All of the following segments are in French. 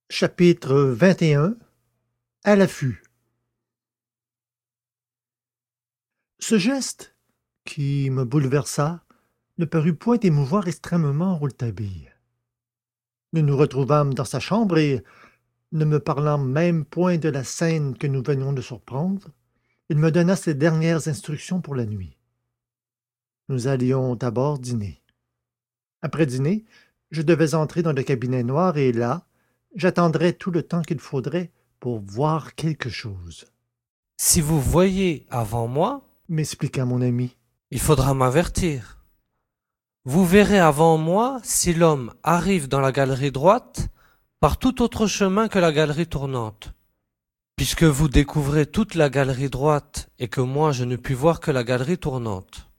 Chapitre 21. À l'affût. Ce geste, qui me bouleversa, ne parut point émouvoir extrêmement Rouletabille. Nous nous retrouvâmes dans sa chambre et, ne me parlant même point de la scène que nous venions de surprendre, il me donna ses dernières instructions pour la nuit. Nous allions d'abord dîner. Après dîner, je devais entrer dans le cabinet noir et là, j'attendrais tout le temps qu'il faudrait pour voir quelque chose. Si vous voyez avant moi, M'expliqua mon ami. il faudra m'avertir. Vous verrez avant moi si l'homme arrive dans la galerie droite par tout autre chemin que la galerie tournante. Puisque vous découvrez toute la galerie droite et que moi je ne puis voir que la galerie tournante.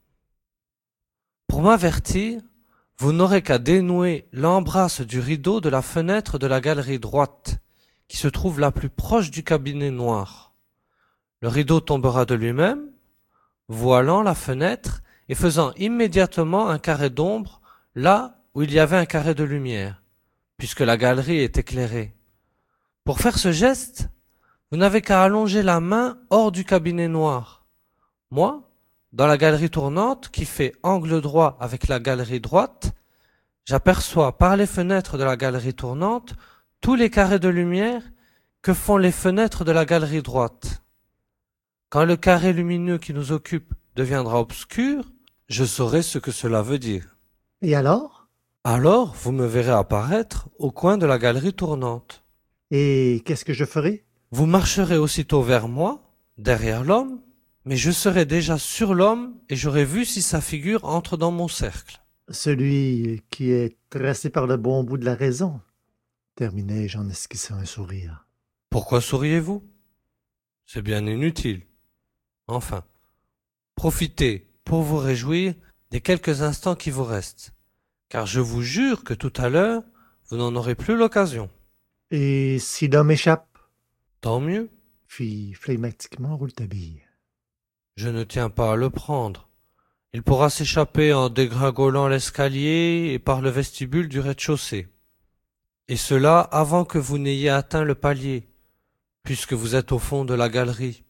Pour m'avertir, vous n'aurez qu'à dénouer l'embrasse du rideau de la fenêtre de la galerie droite, qui se trouve la plus proche du cabinet noir. Le rideau tombera de lui-même, voilant la fenêtre et faisant immédiatement un carré d'ombre là où il y avait un carré de lumière, puisque la galerie est éclairée. Pour faire ce geste, vous n'avez qu'à allonger la main hors du cabinet noir. Moi, dans la galerie tournante qui fait angle droit avec la galerie droite, j'aperçois par les fenêtres de la galerie tournante tous les carrés de lumière que font les fenêtres de la galerie droite. Quand le carré lumineux qui nous occupe deviendra obscur, je saurai ce que cela veut dire. Et alors? Alors, vous me verrez apparaître au coin de la galerie tournante. Et qu'est-ce que je ferai? Vous marcherez aussitôt vers moi, derrière l'homme, mais je serai déjà sur l'homme et j'aurai vu si sa figure entre dans mon cercle. Celui qui est tracé par le bon bout de la raison, terminai-je en esquissant un sourire. Pourquoi souriez-vous? C'est bien inutile. Enfin, profitez pour vous réjouir des quelques instants qui vous restent, car je vous jure que tout à l'heure, vous n'en aurez plus l'occasion. Et si l'homme échappe? Tant mieux, Fit flegmatiquement Rouletabille. je ne tiens pas à le prendre. Il pourra s'échapper en dégringolant l'escalier et par le vestibule du rez-de-chaussée. Et cela avant que vous n'ayez atteint le palier, puisque vous êtes au fond de la galerie.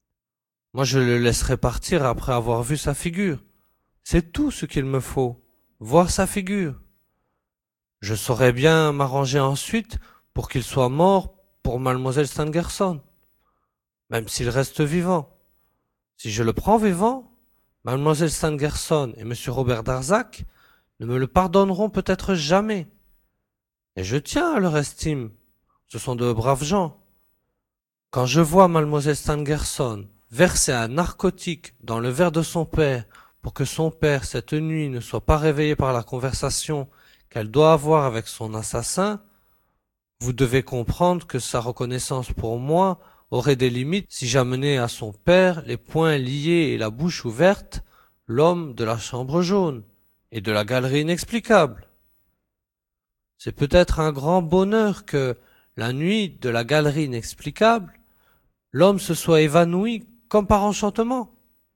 Moi je le laisserai partir après avoir vu sa figure. C'est tout ce qu'il me faut, voir sa figure. Je saurai bien m'arranger ensuite pour qu'il soit mort pour mademoiselle Stangerson, même s'il reste vivant. Si je le prends vivant, mademoiselle Stangerson et monsieur Robert Darzac ne me le pardonneront peut-être jamais. Et je tiens à leur estime, ce sont de braves gens. Quand je vois mademoiselle Stangerson verser un narcotique dans le verre de son père pour que son père cette nuit ne soit pas réveillé par la conversation qu'elle doit avoir avec son assassin, vous devez comprendre que sa reconnaissance pour moi aurait des limites si j'amenais à son père, les poings liés et la bouche ouverte, l'homme de la chambre jaune et de la galerie inexplicable. C'est peut-être un grand bonheur que, la nuit de la galerie inexplicable, l'homme se soit évanoui comme par enchantement.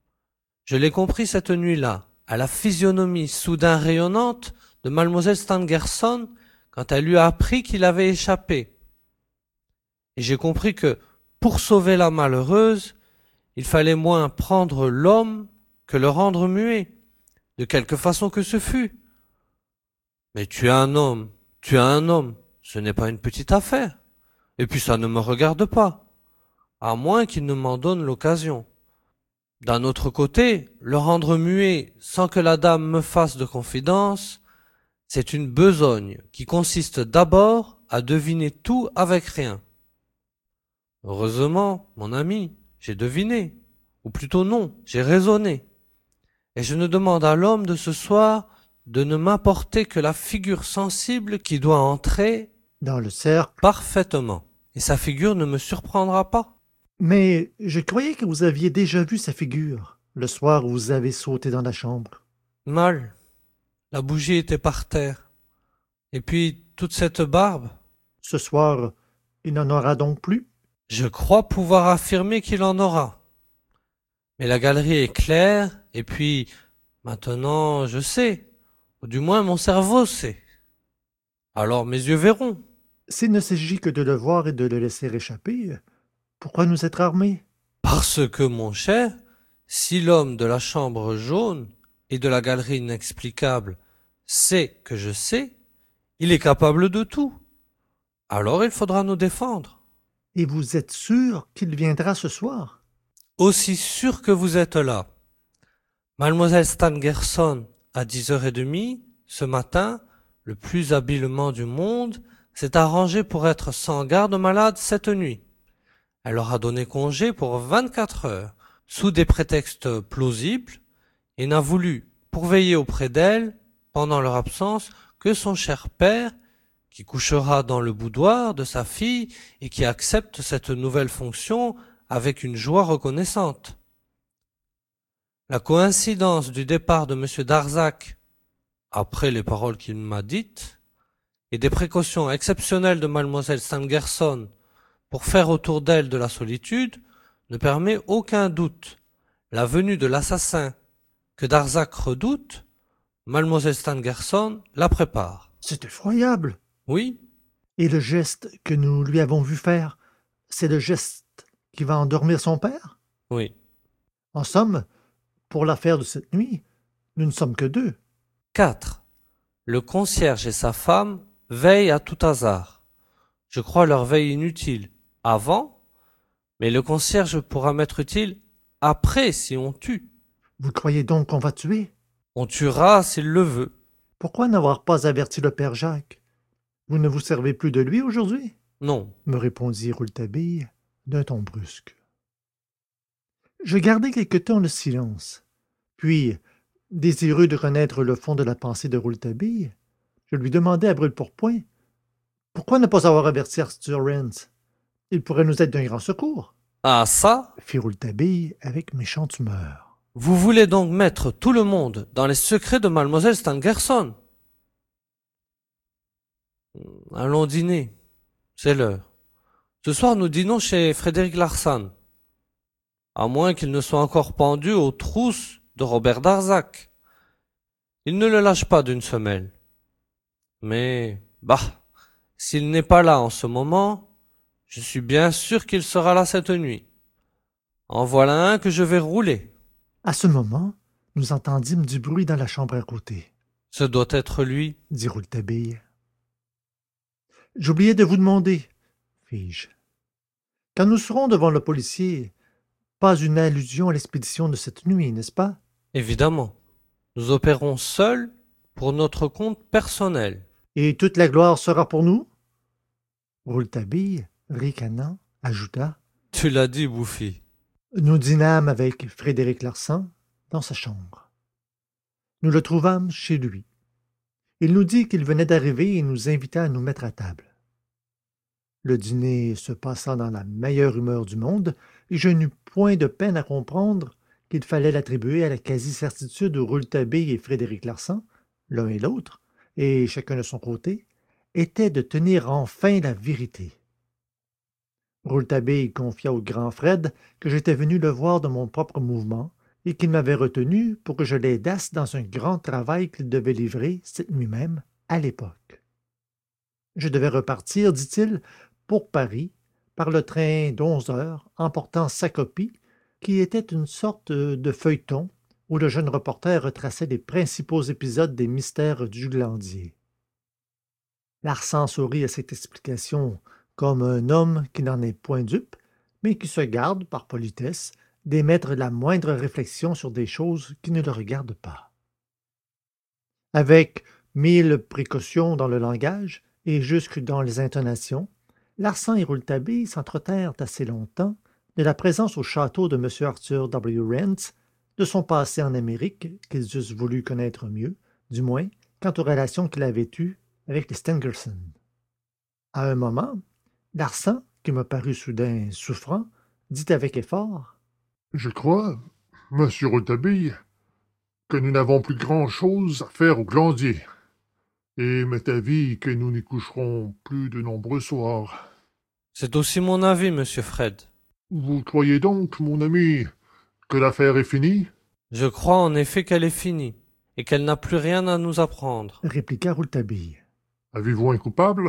Je l'ai compris cette nuit-là, à la physionomie soudain rayonnante de mademoiselle Stangerson quand elle lui a appris qu'il avait échappé. Et j'ai compris que, pour sauver la malheureuse, il fallait moins prendre l'homme que le rendre muet, de quelque façon que ce fût. Mais tu es un homme, ce n'est pas une petite affaire. Et puis ça ne me regarde pas, à moins qu'il ne m'en donne l'occasion. D'un autre côté, le rendre muet sans que la dame me fasse de confidence, c'est une besogne qui consiste d'abord à deviner tout avec rien. Heureusement, mon ami, j'ai deviné, ou plutôt non, j'ai raisonné. Et je ne demande à l'homme de ce soir de ne m'apporter que la figure sensible qui doit entrer Dans le cercle. parfaitement. Et sa figure ne me surprendra pas. Mais je croyais que vous aviez déjà vu sa figure, le soir où vous avez sauté dans la chambre. Mal. La bougie était par terre. Et puis, toute cette barbe. Ce soir, il n'en aura donc plus? Je crois pouvoir affirmer qu'il en aura. Mais la galerie est claire, et puis, maintenant, je sais. Ou du moins, mon cerveau sait. Alors mes yeux verront. S'il ne s'agit que de le voir et de le laisser échapper, pourquoi nous être armés? Parce que, mon cher, si l'homme de la chambre jaune et de la galerie inexplicable sait que je sais, il est capable de tout. Alors il faudra nous défendre. Et vous êtes sûr qu'il viendra ce soir? Aussi sûr que vous êtes là. Mademoiselle Stangerson, à 10h30, ce matin, le plus habilement du monde, s'est arrangée pour être sans garde-malade cette nuit. Elle leur a donné congé pour 24 heures, sous des prétextes plausibles, et n'a voulu, pour veiller auprès d'elle, pendant leur absence, que son cher père, qui couchera dans le boudoir de sa fille et qui accepte cette nouvelle fonction avec une joie reconnaissante. La coïncidence du départ de M. Darzac, après les paroles qu'il m'a dites, et des précautions exceptionnelles de mademoiselle Stangerson pour faire autour d'elle de la solitude, ne permet aucun doute. La venue de l'assassin que Darzac redoute, mademoiselle Stangerson la prépare. C'est effroyable. Oui, Et le geste que nous lui avons vu faire, c'est le geste qui va endormir son père? oui. En somme, pour l'affaire de cette nuit, nous ne sommes que deux. 4. Le concierge et sa femme veillent à tout hasard. Je crois leur veille inutile avant, mais le concierge pourra m'être utile après si on tue. Vous croyez donc qu'on va tuer? On tuera s'il le veut. Pourquoi n'avoir pas averti le père Jacques? Vous ne vous servez plus de lui aujourd'hui? Non. Me répondit Rouletabille d'un ton brusque. Je gardai quelque temps le silence. Puis, désireux de connaître le fond de la pensée de Rouletabille, je lui demandai à brûle-pourpoint pourquoi ne pas avoir averti Arthur Rance? Il pourrait nous être d'un grand secours, Ah ça, fit Rouletabille avec méchante humeur. vous voulez donc mettre tout le monde dans les secrets de mademoiselle Stangerson? Allons dîner. C'est l'heure. Ce soir, nous dînons chez Frédéric Larsan. À moins qu'il ne soit encore pendu aux trousses de Robert Darzac. Il ne le lâche pas d'une semelle. Mais, bah, s'il n'est pas là en ce moment, je suis bien sûr qu'il sera là cette nuit. En voilà un que je vais rouler. À ce moment, nous entendîmes du bruit dans la chambre à côté, Ce doit être lui. dit Rouletabille. J'oubliais de vous demander, fis-je. Quand nous serons devant le policier, pas une allusion à l'expédition de cette nuit, n'est-ce pas? Évidemment. Nous opérons seuls pour notre compte personnel. Et toute la gloire sera pour nous? Rouletabille, ricanant, ajouta. Tu l'as dit, Bouffi. Nous dînâmes avec Frédéric Larsan dans sa chambre. Nous le trouvâmes chez lui. Il nous dit qu'il venait d'arriver et nous invita à nous mettre à table. Le dîner se passa dans la meilleure humeur du monde, et je n'eus point de peine à comprendre qu'il fallait l'attribuer à la quasi-certitude où Rouletabille et Frédéric Larsan, l'un et l'autre, et chacun de son côté, étaient de tenir enfin la vérité. Rouletabille confia au grand Fred que j'étais venu le voir de mon propre mouvement et qu'il m'avait retenu pour que je l'aidasse dans un grand travail qu'il devait livrer cette nuit même, à l'époque. Je devais repartir, dit-il, pour Paris, par le train d'11 heures, emportant sa copie, qui était une sorte de feuilleton où le jeune reporter retraçait les principaux épisodes des mystères du Glandier. Larsan sourit à cette explication comme un homme qui n'en est point dupe, mais qui se garde, par politesse, d'émettre la moindre réflexion sur des choses qui ne le regardent pas. Avec 1000 précautions dans le langage et jusque dans les intonations, Larsan et Rouletabille s'entretèrent assez longtemps de la présence au château de M. Arthur W. Rance, de son passé en Amérique qu'ils eussent voulu connaître mieux, du moins quant aux relations qu'il avait eues avec les Stangerson. À un moment, Larsan, qui me parut soudain souffrant, dit avec effort: Je crois, monsieur Rouletabille, que nous n'avons plus grand-chose à faire au Glandier. Et m'est avis que nous n'y coucherons plus de nombreux soirs. C'est aussi mon avis, monsieur Fred. Vous croyez donc, mon ami, que l'affaire est finie? Je crois en effet qu'elle est finie, et qu'elle n'a plus rien à nous apprendre. répliqua Rouletabille. Avez-vous un coupable?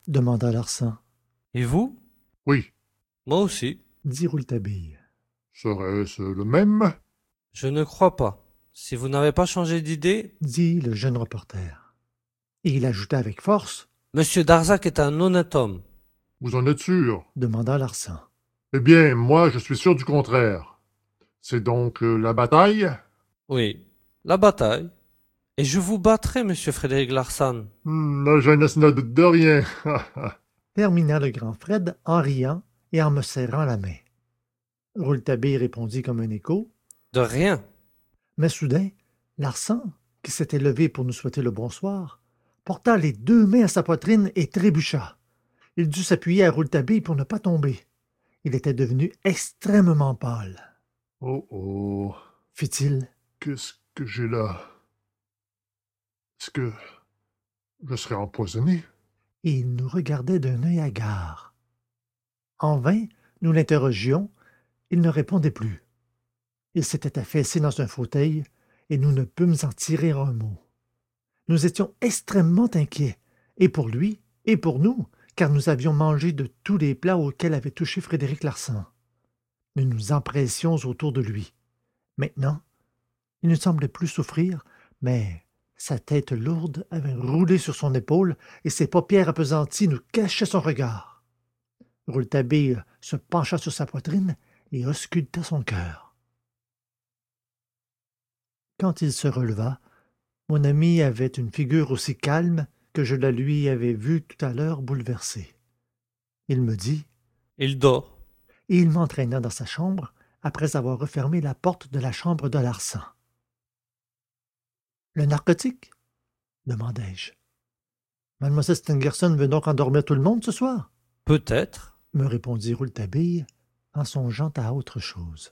demanda Larsan. Et vous? Oui. Moi aussi. Dit Rouletabille. Serait-ce le même? Je ne crois pas. Si vous n'avez pas changé d'idée, Dit le jeune reporter. Et il ajouta avec force. Monsieur Darzac est un honnête homme. Vous en êtes sûr? Demanda Larsan. Eh bien, moi, je suis sûr du contraire. C'est donc la bataille? Oui, la bataille. Et je vous battrai, monsieur Frédéric Larsan. La jeunesse ne doute de rien. Termina le grand Fred en riant et en me serrant la main. Rouletabille répondit comme un écho. De rien. Mais soudain, Larsan, qui s'était levé pour nous souhaiter le bonsoir, porta les deux mains à sa poitrine et trébucha. Il dut s'appuyer à Rouletabille pour ne pas tomber. Il était devenu extrêmement pâle. Oh oh, Fit-il. qu'est-ce que j'ai là? Est-ce que je serais empoisonné? Et il nous regardait d'un œil hagard. En vain, nous l'interrogions, il ne répondait plus. Il s'était affaissé dans un fauteuil et nous ne pûmes en tirer un mot. Nous étions extrêmement inquiets, et pour lui, et pour nous, car nous avions mangé de tous les plats auxquels avait touché Frédéric Larsan. Nous nous empressions autour de lui. Maintenant, il ne semblait plus souffrir, mais sa tête lourde avait roulé sur son épaule et ses paupières appesanties nous cachaient son regard. Rouletabille se pencha sur sa poitrine et ausculta son cœur. Quand il se releva, mon ami avait une figure aussi calme que je la lui avais vue tout à l'heure bouleversée. Il me dit, Il dort. et il m'entraîna dans sa chambre après avoir refermé la porte de la chambre de Larsan. Le narcotique? Demandai-je. Mademoiselle Stangerson veut donc endormir tout le monde ce soir? Peut-être. Me répondit Rouletabille en songeant à autre chose.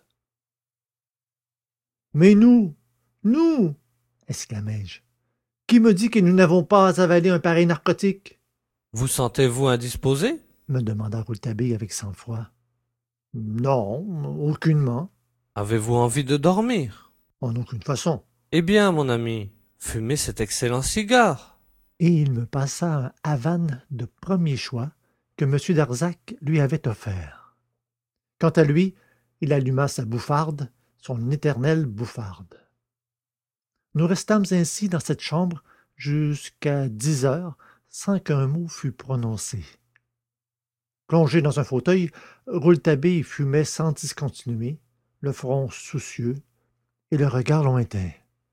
Mais nous, exclamai-je, qui me dit que nous n'avons pas avalé un pareil narcotique? Vous sentez-vous indisposé? Me demanda Rouletabille avec sang-froid. Non, aucunement, Avez-vous envie de dormir? en aucune façon. Eh bien, mon ami, fumez cet excellent cigare. Et il me passa un Havane de premier choix que M. Darzac lui avait offert. Quant à lui, il alluma sa bouffarde, son éternelle bouffarde. Nous restâmes ainsi dans cette chambre jusqu'à 10 heures sans qu'un mot fût prononcé. Plongé dans un fauteuil, Rouletabille fumait sans discontinuer, le front soucieux et le regard lointain.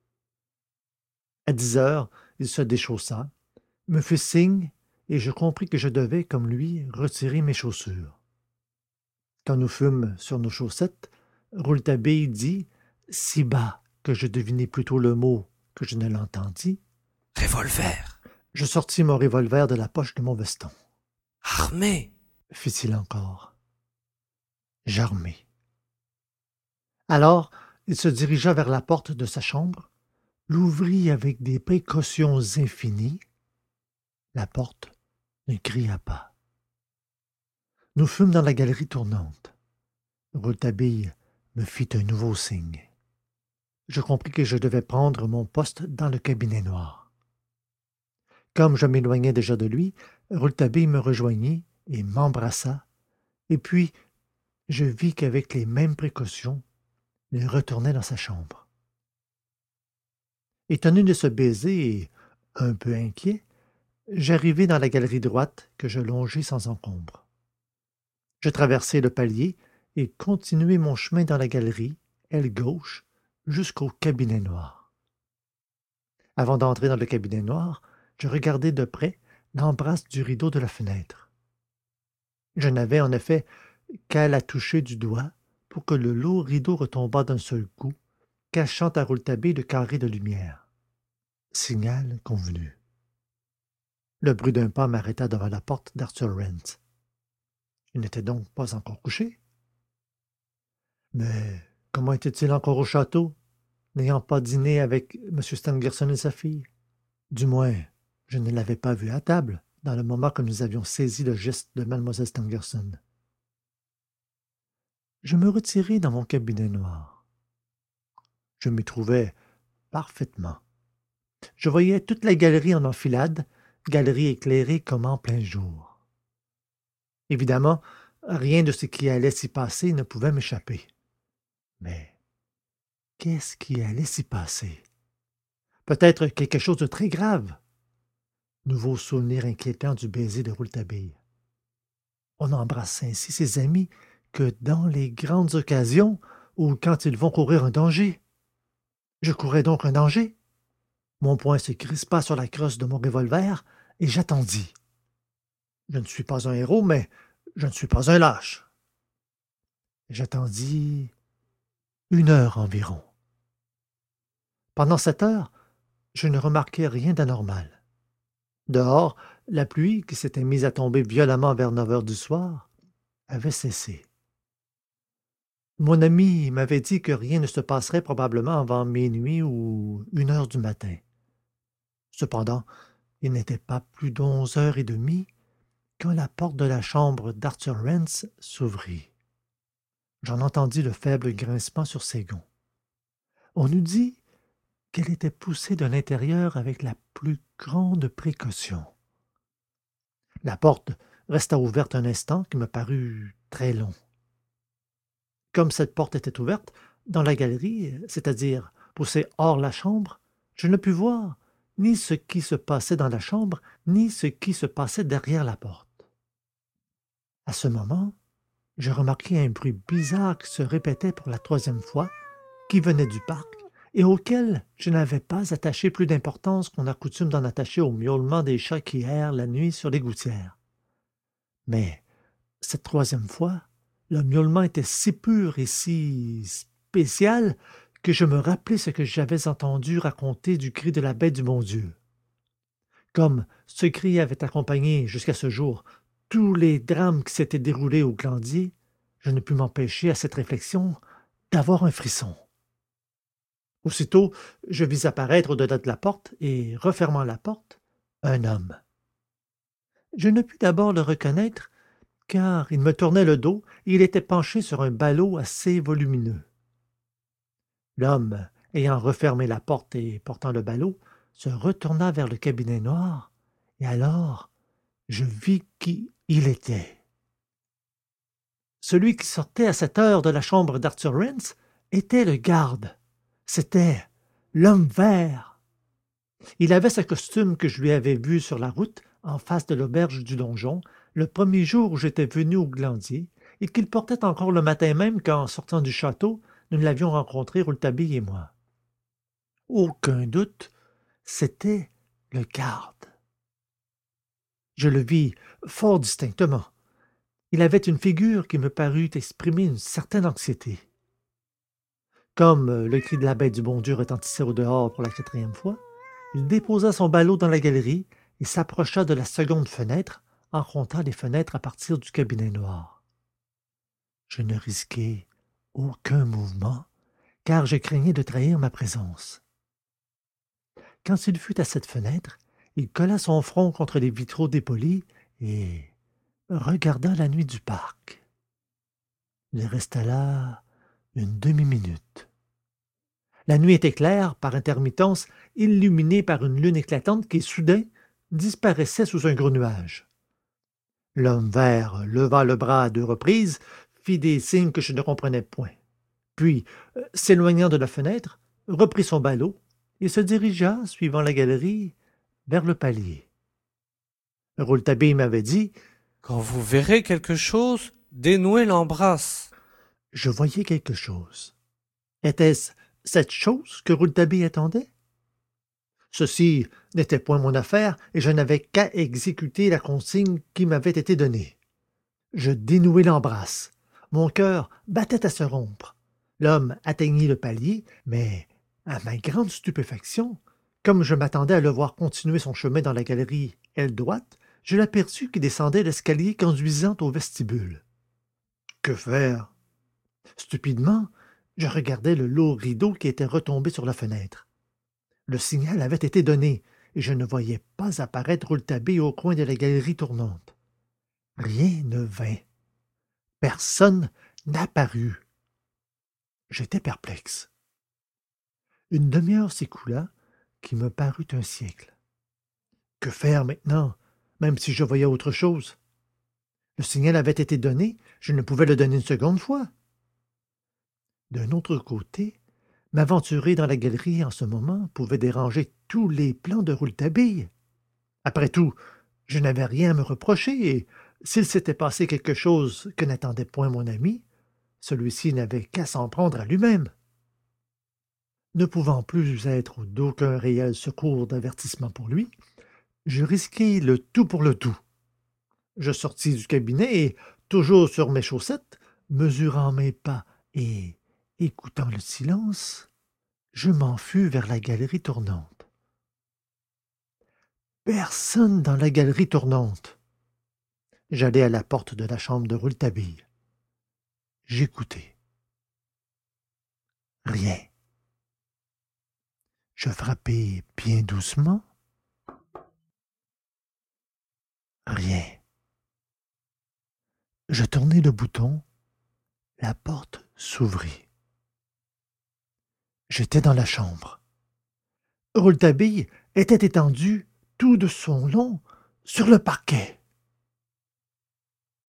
À 10 heures, il se déchaussa, me fit signe et je compris que je devais, comme lui, retirer mes chaussures. Quand nous fûmes sur nos chaussettes, Rouletabille dit, si bas que je devinai plutôt le mot que je ne l'entendis. Revolver. Je sortis mon revolver de la poche de mon veston. Armé. Fit-il encore. J'armai. Alors, il se dirigea vers la porte de sa chambre, l'ouvrit avec des précautions infinies. La porte ne cria pas. Nous fûmes dans la galerie tournante. Rouletabille me fit un nouveau signe. Je compris que je devais prendre mon poste dans le cabinet noir. Comme je m'éloignais déjà de lui, Rouletabille me rejoignit et m'embrassa, et puis je vis qu'avec les mêmes précautions, il retournait dans sa chambre. Étonné de ce baiser et un peu inquiet, j'arrivai dans la galerie droite que je longeai sans encombre. Je traversai le palier et continuai mon chemin dans la galerie, aile gauche, jusqu'au cabinet noir. Avant d'entrer dans le cabinet noir, je regardai de près l'embrasse du rideau de la fenêtre. Je n'avais en effet qu'à la toucher du doigt pour que le lourd rideau retombât d'un seul coup, cachant à Rouletabille le carré de lumière. Signal convenu. Le bruit d'un pas m'arrêta devant la porte d'Arthur Rance. Il n'était donc pas encore couché. Mais comment était-il encore au château, n'ayant pas dîné avec M. Stangerson et sa fille? Du moins, je ne l'avais pas vu à table dans le moment que nous avions saisi le geste de Mlle Stangerson. Je me retirai dans mon cabinet noir. Je m'y trouvais parfaitement. Je voyais toute la galerie en enfilade, galerie éclairée comme en plein jour. Évidemment, rien de ce qui allait s'y passer ne pouvait m'échapper. Mais qu'est-ce qui allait s'y passer? Peut-être quelque chose de très grave. Nouveau souvenir inquiétant du baiser de Rouletabille. On embrasse ainsi ses amis que dans les grandes occasions ou quand ils vont courir un danger. Je courais donc un danger. Mon poing se crispa sur la crosse de mon revolver et j'attendis. Je ne suis pas un héros, mais je ne suis pas un lâche. J'attendis 1 heure environ. Pendant cette heure, je ne remarquai rien d'anormal. Dehors, la pluie, qui s'était mise à tomber violemment vers 9 heures du soir, avait cessé. Mon ami m'avait dit que rien ne se passerait probablement avant minuit ou 1 heure du matin. Cependant, il n'était pas plus d'11 heures et demie quand la porte de la chambre d'Arthur Rance s'ouvrit. J'en entendis le faible grincement sur ses gonds. On eût dit qu'elle était poussée de l'intérieur avec la plus grande précaution. La porte resta ouverte un instant qui me parut très long. Comme cette porte était ouverte, dans la galerie, c'est-à-dire poussée hors la chambre, je ne pus voir ni ce qui se passait dans la chambre, ni ce qui se passait derrière la porte. À ce moment, je remarquai un bruit bizarre qui se répétait pour la 3e fois, qui venait du parc, et auquel je n'avais pas attaché plus d'importance qu'on a coutume d'en attacher au miaulement des chats qui errent la nuit sur les gouttières. Mais cette 3e fois, le miaulement était si pur et si spécial que je me rappelai ce que j'avais entendu raconter du cri de la bête du bon Dieu. Comme ce cri avait accompagné, jusqu'à ce jour, tous les drames qui s'étaient déroulés au Glandier, je ne pus m'empêcher à cette réflexion d'avoir un frisson. Aussitôt, je vis apparaître au-delà de la porte et, refermant la porte, un homme. Je ne pus d'abord le reconnaître, car il me tournait le dos et il était penché sur un ballot assez volumineux. L'homme, ayant refermé la porte et portant le ballot, se retourna vers le cabinet noir, et alors je vis qui il était. Celui qui sortait à cette heure de la chambre d'Arthur Rance était le garde. C'était l'homme vert. Il avait ce costume que je lui avais vu sur la route, en face de l'auberge du Donjon, le premier jour où j'étais venu au Glandier, et qu'il portait encore le matin même quand, sortant du château, nous l'avions rencontré, Rouletabille et moi. Aucun doute, c'était le garde. Je le vis fort distinctement. Il avait une figure qui me parut exprimer une certaine anxiété. Comme le cri de la bête du bon Dieu retentissait au dehors pour la 4e fois, il déposa son ballot dans la galerie et s'approcha de la seconde fenêtre en comptant les fenêtres à partir du cabinet noir. Je ne risquai aucun mouvement, car je craignais de trahir ma présence. Quand il fut à cette fenêtre, il colla son front contre les vitraux dépolis et regarda la nuit du parc. Il resta là une demi-minute. La nuit était claire, par intermittence, illuminée par une lune éclatante qui, soudain, disparaissait sous un gros nuage. L'homme vert leva le bras à 2 reprises, fit des signes que je ne comprenais point. Puis, s'éloignant de la fenêtre, reprit son ballot et se dirigea, suivant la galerie, vers le palier. Rouletabille m'avait dit: Quand vous verrez quelque chose, dénouez l'embrasse. je voyais quelque chose. Était-ce cette chose que Rouletabille attendait? Ceci n'était point mon affaire et je n'avais qu'à exécuter la consigne qui m'avait été donnée. Je dénouai l'embrasse. Mon cœur battait à se rompre. L'homme atteignit le palier, mais, à ma grande stupéfaction, comme je m'attendais à le voir continuer son chemin dans la galerie aile droite, je l'aperçus qui descendait l'escalier conduisant au vestibule. Que faire? Stupidement, je regardais le lourd rideau qui était retombé sur la fenêtre. Le signal avait été donné, et je ne voyais pas apparaître Rouletabille au coin de la galerie tournante. Rien ne vint. Personne n'apparut. J'étais perplexe. Une demi-heure s'écoula, qui me parut un siècle. Que faire maintenant, même si je voyais autre chose? Le signal avait été donné, je ne pouvais le donner une seconde fois. D'un autre côté, m'aventurer dans la galerie en ce moment pouvait déranger tous les plans de Rouletabille. Après tout, je n'avais rien à me reprocher, et s'il s'était passé quelque chose que n'attendait point mon ami, celui-ci n'avait qu'à s'en prendre à lui-même. Ne pouvant plus être d'aucun réel secours d'avertissement pour lui, je risquai le tout pour le tout. Je sortis du cabinet et, toujours sur mes chaussettes, mesurant mes pas et écoutant le silence, je m'en fus vers la galerie tournante. Personne dans la galerie tournante. J'allai à la porte de la chambre de Rouletabille. J'écoutai. Rien. Je frappai bien doucement. Rien. Je tournai le bouton. La porte s'ouvrit. J'étais dans la chambre. Rouletabille était étendu tout de son long sur le parquet.